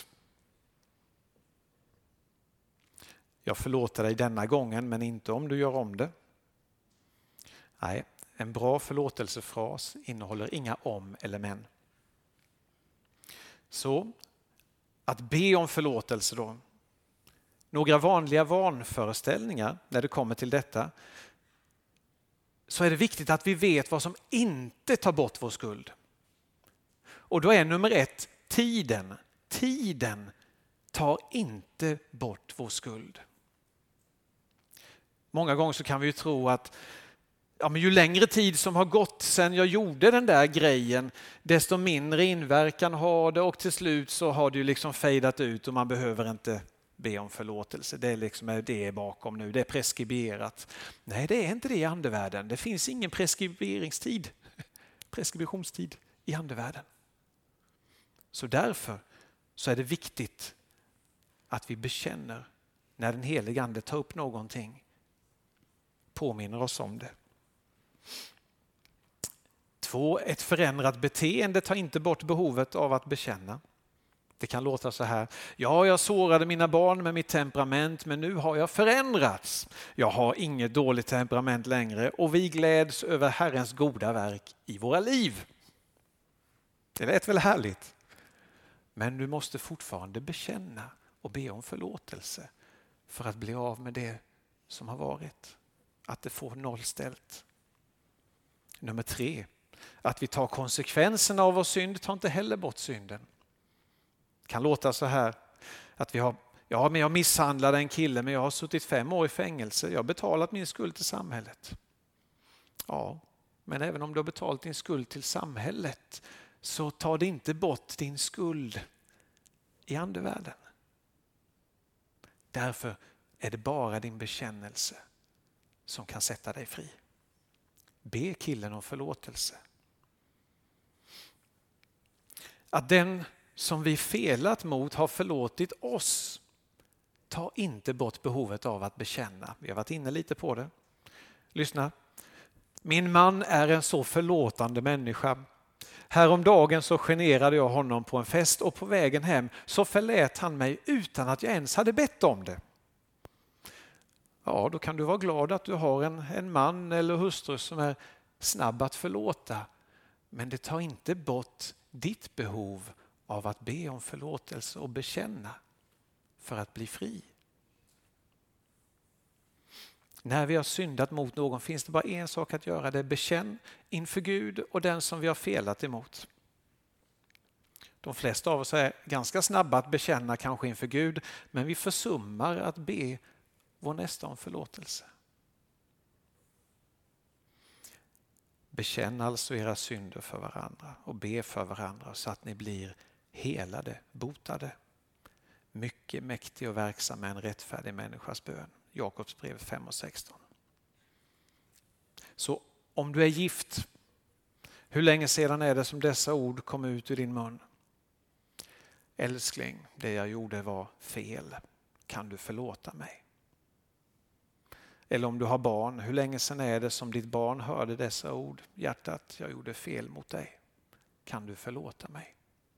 [SPEAKER 1] Jag förlåter dig denna gången, men inte om du gör om det. Nej, en bra förlåtelsefras innehåller inga om eller men. Så att be om förlåtelse då. Några vanliga vanföreställningar när det kommer till detta. Så är det viktigt att vi vet vad som inte tar bort vår skuld. Och då är nummer ett tiden. Tiden tar inte bort vår skuld. Många gånger så kan vi ju tro att ja, men ju längre tid som har gått sedan jag gjorde den där grejen, desto mindre inverkan har det, och till slut så har det ju liksom fejdat ut och man behöver inte be om förlåtelse. Det är liksom det bakom nu, det är preskriberat. Nej, det är inte det i andevärlden. Det finns ingen preskriberingstid, preskriptionstid i andevärlden. Så därför så är det viktigt att vi bekänner när den helige ande tar upp någonting. Påminner oss om det. Två, ett förändrat beteende tar inte bort behovet av att bekänna. Det kan låta så här. Ja, jag sårade mina barn med mitt temperament, men nu har jag förändrats. Jag har inget dåligt temperament längre och vi gläds över Herrens goda verk i våra liv. Det lät väl härligt? Men du måste fortfarande bekänna och be om förlåtelse för att bli av med det som har varit. Att det får nollställt. Nummer tre. Att vi tar konsekvenserna av vår synd tar inte heller bort synden. Det kan låta så här att vi har, ja, men jag misshandlade en kille men jag har suttit fem år i fängelse. Jag har betalat min skuld till samhället. Ja, men även om du har betalat din skuld till samhället så tar det inte bort din skuld i andevärlden. Därför är det bara din bekännelse som kan sätta dig fri. Be killen om förlåtelse. Att den som vi felat mot har förlåtit oss tar inte bort behovet av att bekänna. Vi har varit inne lite på det. Lyssna. Min man är en så förlåtande människa. Häromdagen så generade jag honom på en fest och på vägen hem så förlät han mig utan att jag ens hade bett om det. Ja, då kan du vara glad att du har en, en man eller hustru som är snabb att förlåta. Men det tar inte bort ditt behov av att be om förlåtelse och bekänna för att bli fri. När vi har syndat mot någon finns det bara en sak att göra. Det är bekänn inför Gud och den som vi har felat emot. De flesta av oss är ganska snabba att bekänna kanske inför Gud, men vi försummar att be vår nästa om förlåtelse. Bekänn alltså era synder för varandra och be för varandra så att ni blir helade, botade. Mycket mäktig och verksam är en rättfärdig människas bön. Jakobs brev fem och sexton. Så om du är gift, hur länge sedan är det som dessa ord kom ut ur din mun? Älskling, det jag gjorde var fel. Kan du förlåta mig? Eller om du har barn, hur länge sedan är det som ditt barn hörde dessa ord? Hjärtat, jag gjorde fel mot dig. Kan du förlåta mig?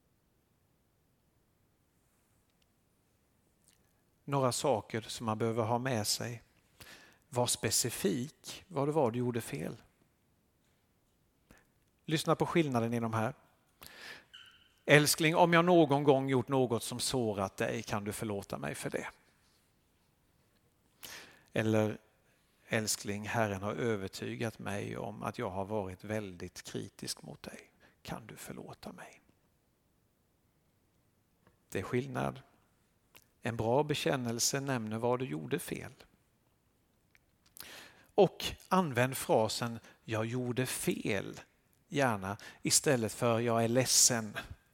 [SPEAKER 1] Några saker som man behöver ha med sig. Var specifik vad det var du gjorde fel. Lyssna på skillnaden i de här. Älskling, om jag någon gång gjort något som sårat dig, kan du förlåta mig för det? Eller älskling, Herren har övertygat mig om att jag har varit väldigt kritisk mot dig. Kan du förlåta mig? Det är skillnad. En bra bekännelse nämner vad du gjorde fel. Och använd frasen jag gjorde fel gärna istället för jag är ledsen.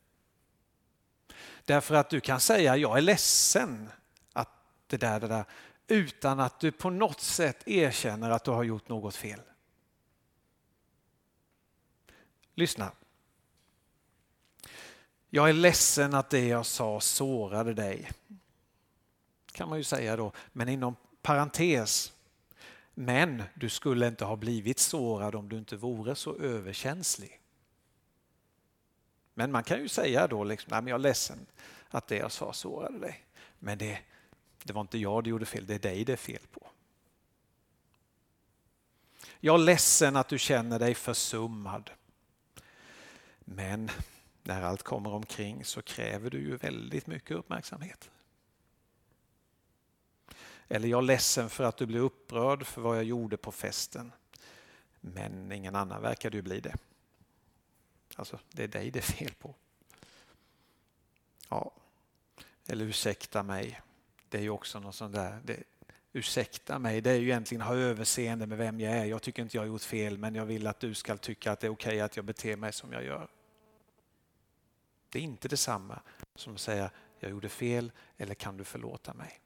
[SPEAKER 1] Därför att du kan säga jag är ledsen att det där, det där utan att du på något sätt erkänner att du har gjort något fel. Lyssna. Jag är ledsen att det jag sa sårade dig. Kan man ju säga då, men inom parentes. Men du skulle inte ha blivit sårad om du inte vore så överkänslig. Men man kan ju säga då liksom, nej men jag är ledsen att det jag sa sårade dig. Men det, det var inte jag det gjorde fel, det är dig det är fel på. Jag är ledsen att du känner dig försummad. Men när allt kommer omkring så kräver du ju väldigt mycket uppmärksamhet. Eller jag är ledsen för att du blev upprörd för vad jag gjorde på festen. Men ingen annan verkar du bli det. Alltså det är dig det är fel på. Ja. Eller ursäkta mig. Det är ju också något sånt där. Det, ursäkta mig, det är ju egentligen ha överseende med vem jag är. Jag tycker inte jag har gjort fel, men jag vill att du ska tycka att det är okej att jag beter mig som jag gör. Det är inte detsamma som att säga jag gjorde fel eller kan du förlåta mig.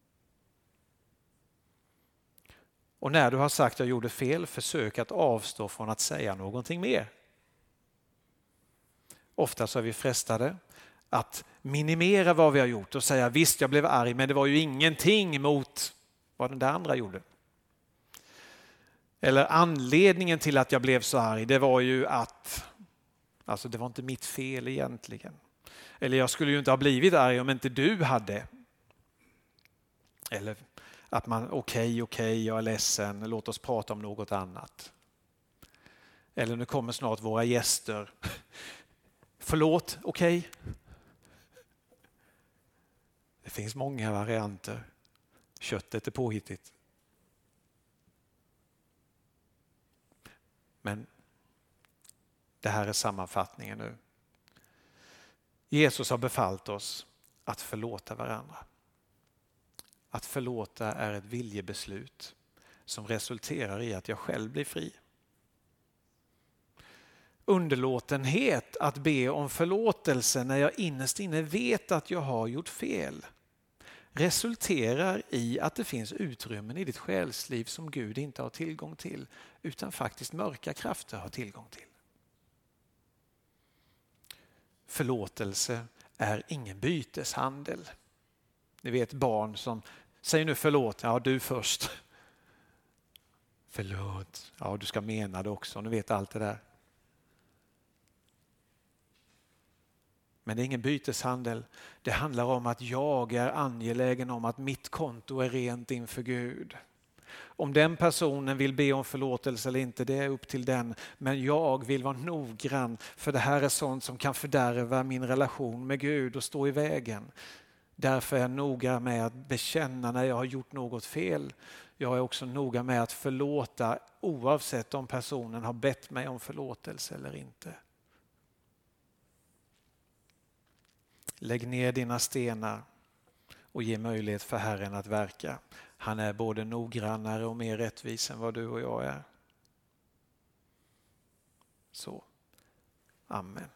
[SPEAKER 1] Och när du har sagt jag gjorde fel, försök att avstå från att säga någonting mer. Ofta så är vi frestade att minimera vad vi har gjort och säga visst jag blev arg men det var ju ingenting mot vad den där andra gjorde. Eller anledningen till att jag blev så arg det var ju att, alltså det var inte mitt fel egentligen. Eller jag skulle ju inte ha blivit arg om inte du hade. Eller att man okej, okay, okej, okay, jag är ledsen, låt oss prata om något annat. Eller nu kommer snart våra gäster. Förlåt, okej. Okay. Det finns många varianter. Köttet är påhittigt. Men det här är sammanfattningen nu. Jesus har befallt oss att förlåta varandra. Att förlåta är ett viljebeslut som resulterar i att jag själv blir fri. Underlåtenhet att be om förlåtelse när jag innerst inne vet att jag har gjort fel resulterar i att det finns utrymmen i ditt själsliv som Gud inte har tillgång till utan faktiskt mörka krafter har tillgång till. Förlåtelse är ingen byteshandel. Ni vet barn som säger nu förlåt, ja du först. Förlåt, ja du ska mena det också, ni vet allt det där. Men det är ingen byteshandel. Det handlar om att jag är angelägen om att mitt konto är rent inför Gud. Om den personen vill be om förlåtelse eller inte, det är upp till den. Men jag vill vara noggrann för det här är sånt som kan fördärva min relation med Gud och stå i vägen. Därför är jag noga med att bekänna när jag har gjort något fel. Jag är också noga med att förlåta oavsett om personen har bett mig om förlåtelse eller inte. Lägg ner dina stenar och ge möjlighet för Herren att verka. Han är både noggrannare och mer rättvis än vad du och jag är. Så, amen.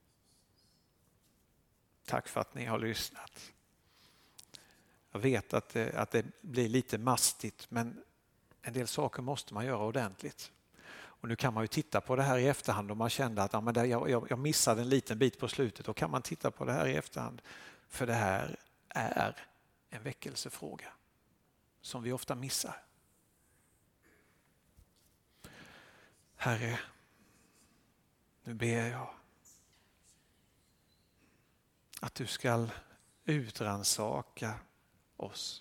[SPEAKER 1] Tack för att ni har lyssnat. Jag vet att det, att det blir lite mastigt, men en del saker måste man göra ordentligt. Och nu kan man ju titta på det här i efterhand om man kände att ja, men där, jag, jag missade en liten bit på slutet. Då kan man titta på det här i efterhand. För det här är en väckelsefråga som vi ofta missar. Herre, nu ber jag att du ska utransaka oss.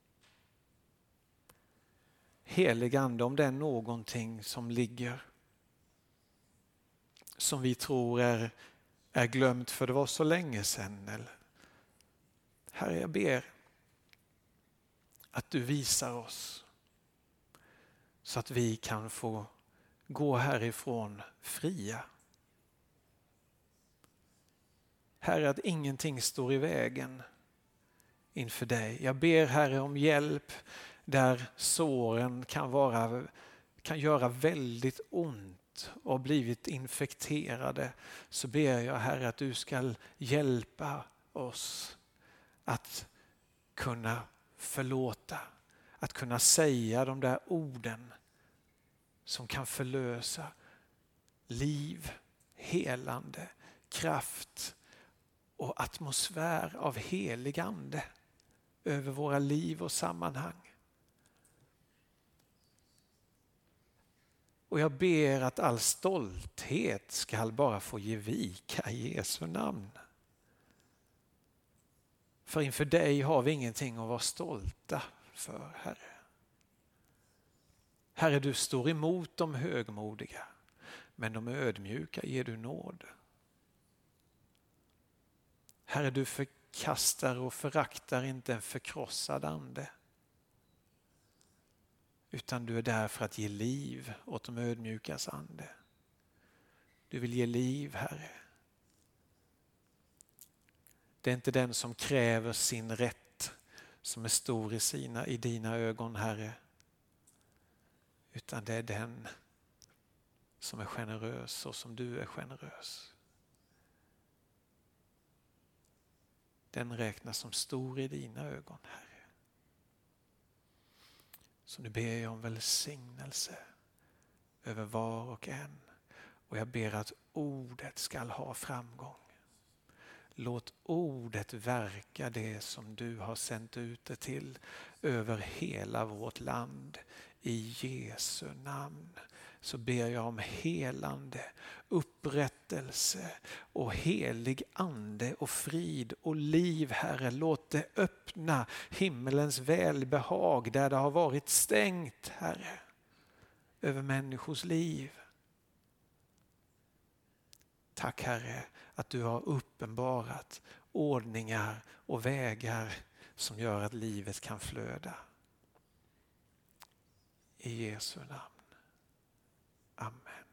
[SPEAKER 1] Helig Ande, om det är någonting som ligger som vi tror är, är glömt för det var så länge sedan. Eller, Herre, jag ber att du visar oss så att vi kan få gå härifrån fria. Herre, att ingenting står i vägen inför dig. Jag ber, Herre, om hjälp där såren kan vara, kan göra väldigt ont och blivit infekterade. Så ber jag, Herre, att du ska hjälpa oss att kunna förlåta, att kunna säga de där orden som kan förlösa liv, helande, kraft och atmosfär av helig ande över våra liv och sammanhang. Och jag ber att all stolthet ska bara få ge vika i Jesu namn. För inför dig har vi ingenting att vara stolta för, Herre. Herre, du står emot de högmodiga, men de ödmjuka ger du nåd. Herre, du förkastar och föraktar inte en förkrossad ande, utan du är där för att ge liv åt de ödmjukas ande. Du vill ge liv, Herre. Det är inte den som kräver sin rätt som är stor i, sina, i dina ögon, Herre. Utan det är den som är generös och som du är generös. Den räknas som stor i dina ögon, Herre. Så nu ber jag om välsignelse över var och en. Och jag ber att ordet ska ha framgång. Låt ordet verka det som du har sänt ut det till över hela vårt land. I Jesu namn så ber jag om helande, upprättelse och helig ande och frid och liv, Herre. Låt det öppna himmelens välbehag där det har varit stängt, Herre, över människors liv. Tack, Herre, att du har uppenbarat ordningar och vägar som gör att livet kan flöda. I Jesu namn. Amen.